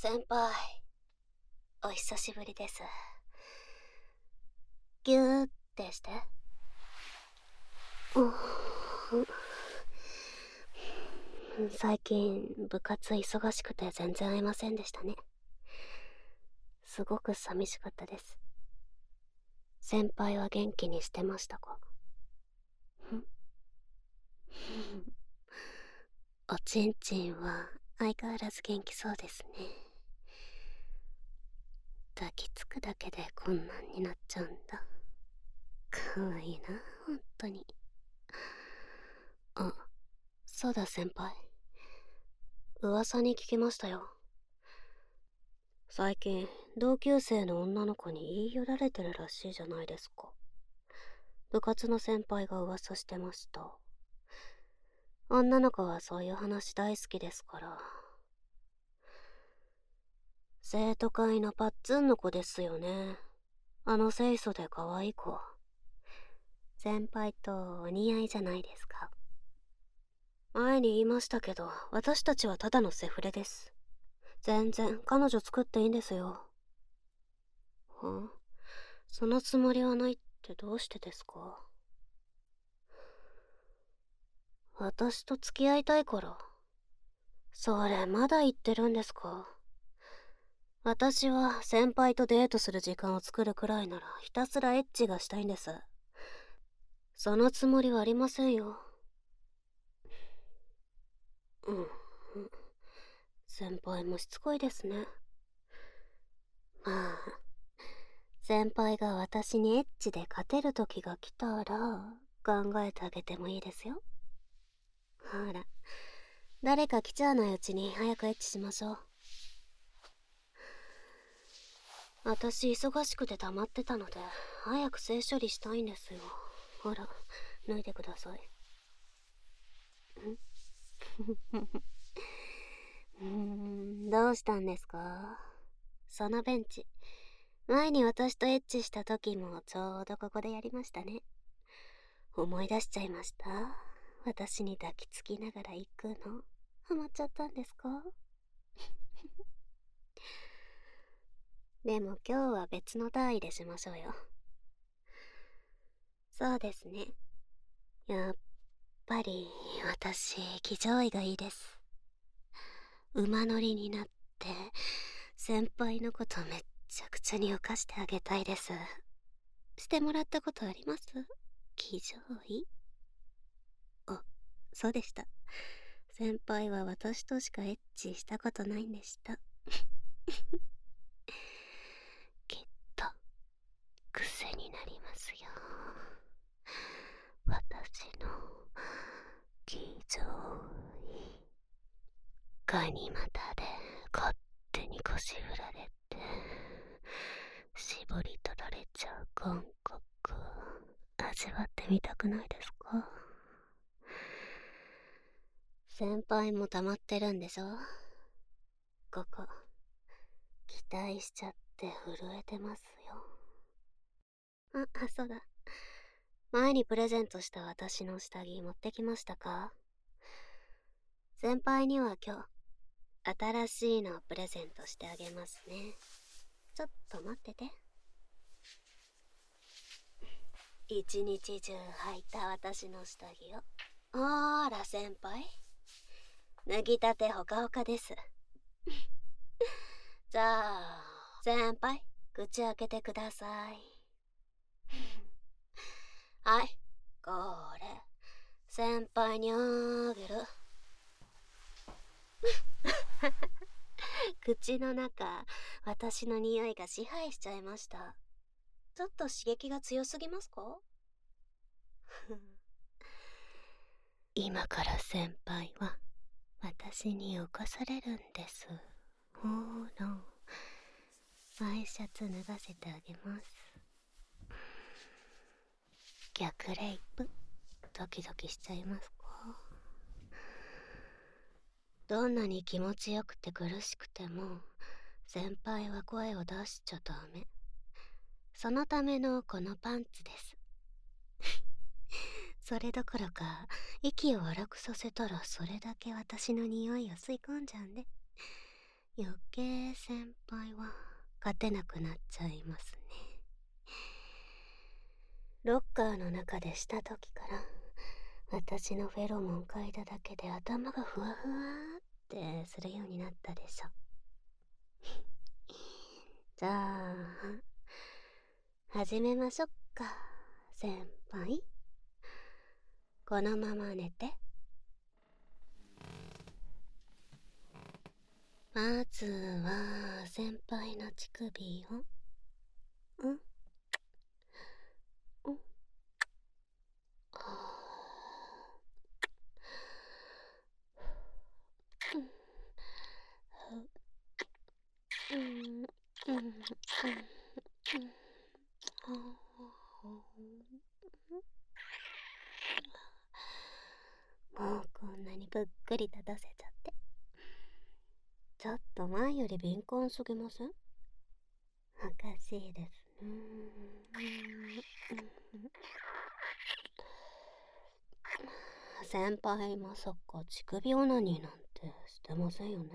先輩、お久しぶりです。ぎゅーってして。最近部活忙しくて全然会えませんでしたね。すごく寂しかったです。先輩は元気にしてましたか？おちんちんは相変わらず元気そうですね。抱きつくだけでこんなんになっちゃうんだ。かわいいな、ほんとに。あ、そうだ先輩。噂に聞きましたよ。最近、同級生の女の子に言い寄られてるらしいじゃないですか。部活の先輩が噂してました。女の子はそういう話大好きですから。生徒会のパッツンの子ですよね。あの清楚で可愛い子。先輩とお似合いじゃないですか。前に言いましたけど、私たちはただのセフレです。全然彼女作っていいんですよ。は？そのつもりはないってどうしてですか？私と付き合いたいから。それまだ言ってるんですか？私は先輩とデートする時間を作るくらいならひたすらエッチがしたいんです。そのつもりはありませんよ。うん。先輩もしつこいですね。まあ、先輩が私にエッチで勝てる時が来たら考えてあげてもいいですよ。ほら、誰か来ちゃわないうちに早くエッチしましょう。私忙しくて溜まってたので早く性処理したいんですよ。ほら、脱いでください。どうしたんですか？そのベンチ、前に私とエッチした時もちょうどここでやりましたね。思い出しちゃいました。私に抱きつきながら行くのハマっちゃったんですか？でも今日は別の単位でしましょうよ。そうですね。やっぱり私騎乗位がいいです。馬乗りになって先輩のことめっちゃくちゃに犯してあげたいです。してもらったことあります？騎乗位？あ、そうでした。先輩は私としかエッチしたことないんでした。きっと癖になりますよ。私の騎乗位。ガニ股で勝手に腰振られて絞り取られちゃう感覚、味わってみたくないですか？先輩も溜まってるんでしょ？ここ期待しちゃって震えてますよ。そうだ、前にプレゼントした私の下着持ってきましたか？先輩には今日新しいのをプレゼントしてあげますね。ちょっと待ってて。一日中履いた私の下着を。あら先輩、脱ぎたてほかほかです。じゃあ先輩、口開けてください。はい、これ先輩にあげる。口の中、私の匂いが支配しちゃいました。ちょっと刺激が強すぎますか？今から先輩は私に侵されるんです。ほら、ワイシャツ脱がせてあげます。逆レイプ、ドキドキしちゃいますか？どんなに気持ちよくて苦しくても先輩は声を出しちゃダメ。そのためのこのパンツです。それどころか息を荒くさせたらそれだけ私の匂いを吸い込んじゃうんで、 余計先輩は勝てなくなっちゃいますね。ロッカーの中でした時から私のフェロモン嗅いだだけで頭がふわふわってするようになったでしょ。じゃあ始めましょっか、先輩。このまま寝て。まずは先輩の乳首をうんうんうんうんうんもうこんなにぷっくり立たせちゃって、ちょっと前より敏感すぎません？おかしいですね。先輩まさか乳首オナニーなんてしてませんよね？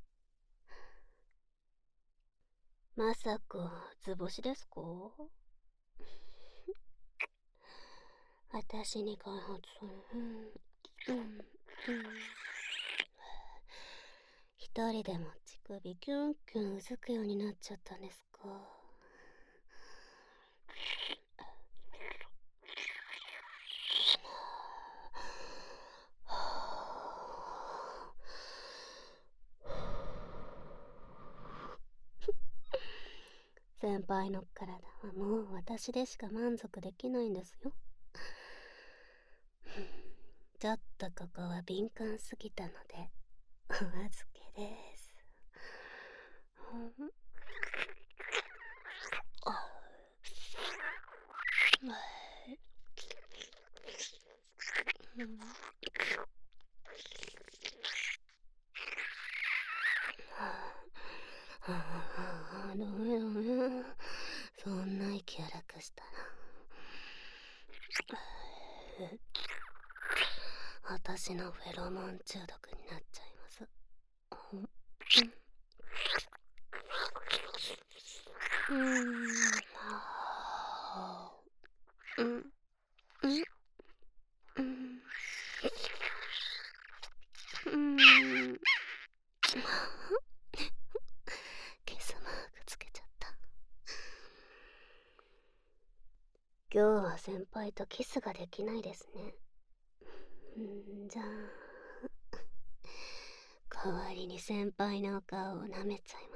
まさか図星ですか？私に開発され一人でも乳首キュンキュンうずくようになっちゃったんですか？先輩の体はもう私でしか満足できないんですよ。ちょっとここは敏感すぎたのでお預けです。ダメダメ、そんな息荒くしたら私のフェロモン中毒になっちゃいます。キスマークつけちゃった。今日は先輩とキスができないですね。じゃあ代わりに先輩のお顔を舐めちゃいます。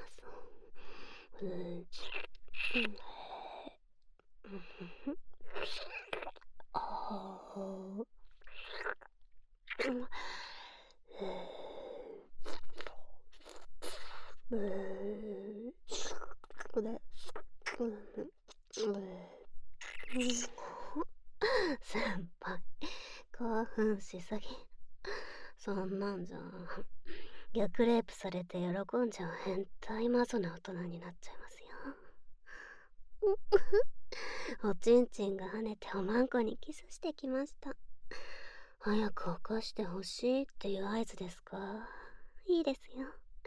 先輩興奮しすぎ。そんなんじゃ逆レイプされて喜んじゃう変態マゾな大人になっちゃいますよ。おちんちんが跳ねておまんこにキスしてきました。早く起こしてほしいっていう合図ですか？いいですよ。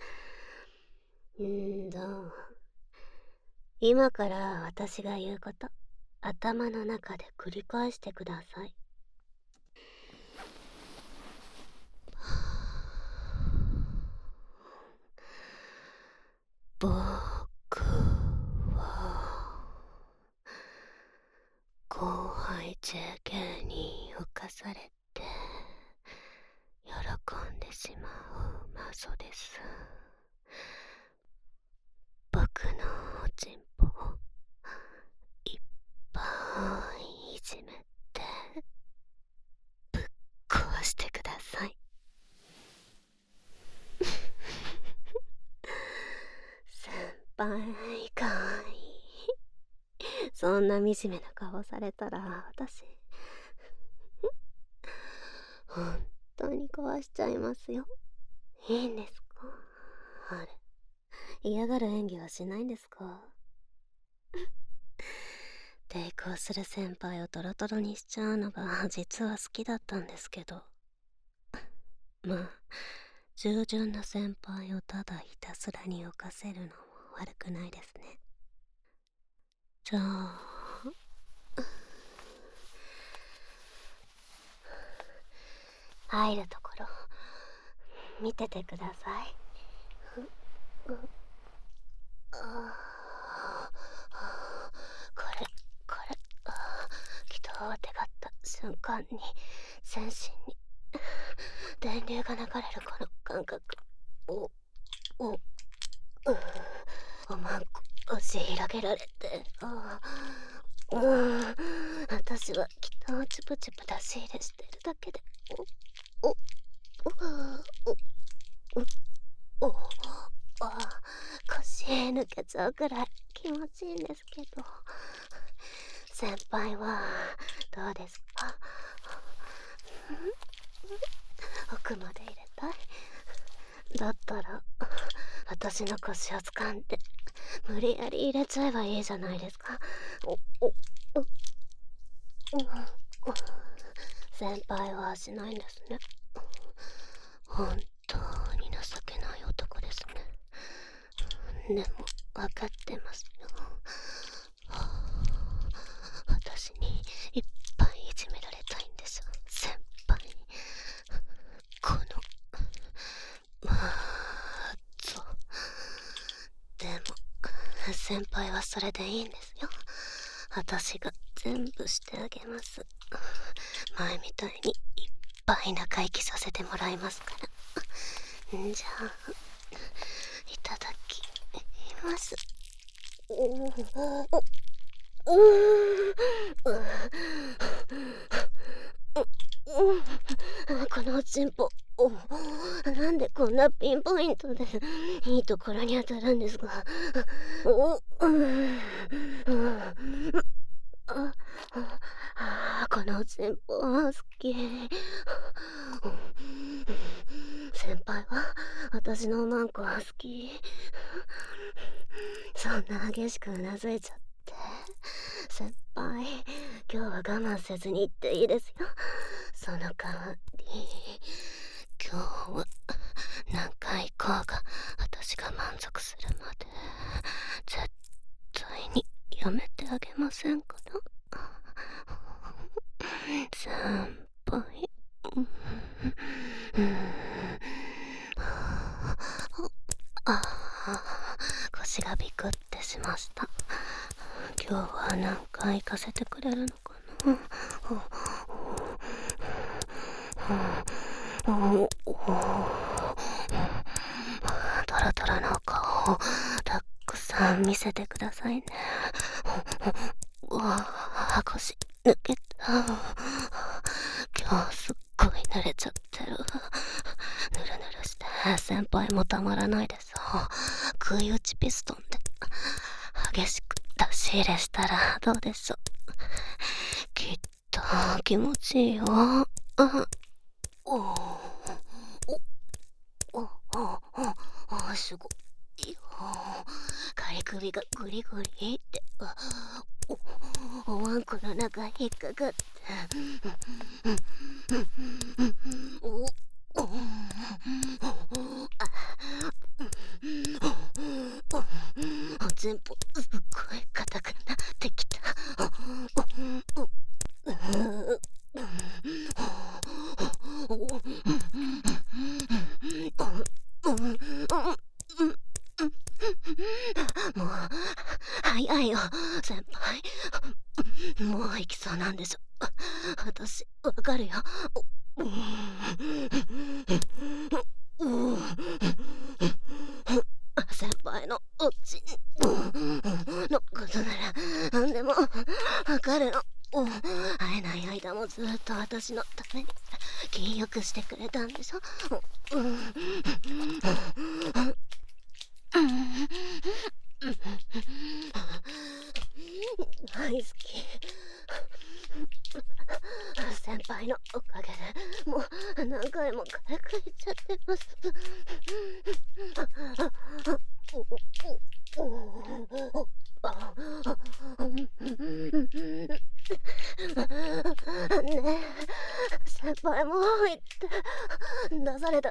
どう？今から私が言うこと頭の中で繰り返してください。僕は後輩 JK に犯されて喜んでしまうマゾです。僕のおちんぽをいっぱいいじめてぶっ壊してください。先輩かわいい。そんな惨めな顔されたら私本当に壊しちゃいますよ。いいんですか？あれ、嫌がる演技はしないんですか？抵抗する先輩をトロトロにしちゃうのが実は好きだったんですけど、まあ従順な先輩をただひたすらに犯せるのも悪くないですね。じゃあ入るところ見ててください。これ祈祷を手がった瞬間に全身に電流が流れるこの感覚。おまんこ押し広げられて、私は祈祷をチュプチュプ出し入れしてるだけで腰抜けちゃうくらい気持ちいいんですけど、先輩はどうですか？奥まで入れたい？だったら私の腰を掴んで無理やり入れちゃえばいいじゃないですか。先輩はしないんですね。本当に情けない男ですね。でも分かってますよ。私にいっぱいいじめられたいんでしょ、先輩。このでも先輩はそれでいいんですよ。私が全部してあげます。前みたいにいっぱい仲息させてもらいますから。じゃあいただきます。このチンポ、なんでこんなピンポイントでいいところに当たるんですか？このチンポ好き。先輩は私のマンコは好き。そんな激しくうなずいちゃって。先輩、今日は我慢せずに行っていいですよ。その代わり今日は何回行こうが私が満足するまで絶対にやめてあげませんから。先輩、腰がビクってしました。今日は何回行かせてくれるのかな。ドラドラの顔をたくさん見せてくださいね。腰抜けた。今日すっごい濡れちゃってる。ぬるぬるして先輩もたまらないですよ。食い打ちピストンで激しく出し入れしたらどうでしょう。きっと気持ちいいよ。すごいよ。仮首がグリグリっておわんこの中引っかかって、おちんぽすっごい硬くなってきた。もう早いよ先輩。もう行きそうなんでしょ。私わかるよ。先輩のおちのことなら何でもわかるの。会えない間もずっと私のために禁欲してくれたんでしょ。大好き。先輩のおかげでもう何回も軽く言っちゃってます。ねえ先輩もう言って出された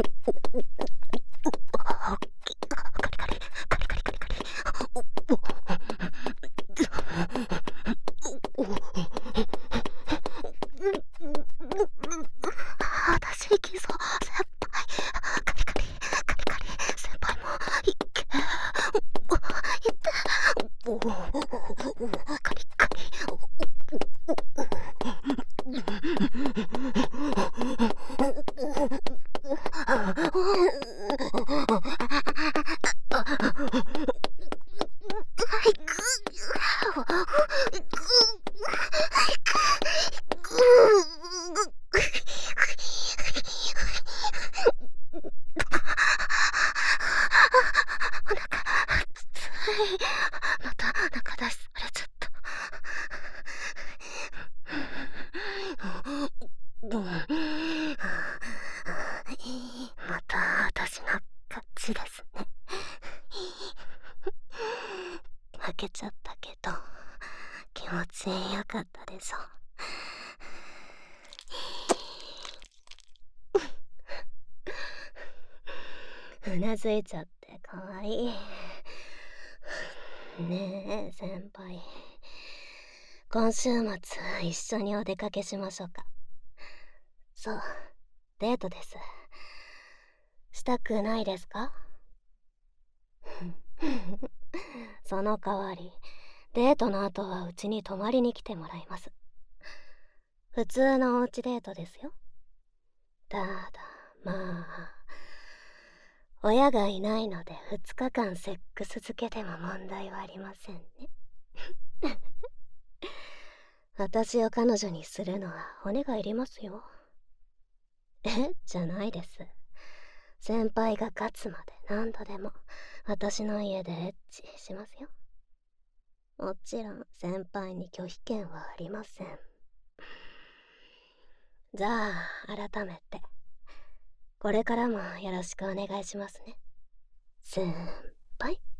カリカリカリカリカリカリカリカリ。 カリカリ。また中出しされちゃった。また私の勝ちですね。負けちゃったけど気持ちよかったでしょ。うなずいちゃってかわいいねえ先輩。今週末一緒にお出かけしましょうか。そう、デートです。したくないですか？その代わりデートの後はうちに泊まりに来てもらいます。普通のおうちデートですよ。ただまあ親がいないので2日間セックス漬けでも問題はありませんね。私を彼女にするのは骨がいりますよ。じゃないです。先輩が勝つまで何度でも私の家でエッチしますよ。もちろん先輩に拒否権はありません。じゃあ改めてこれからもよろしくお願いしますね先輩。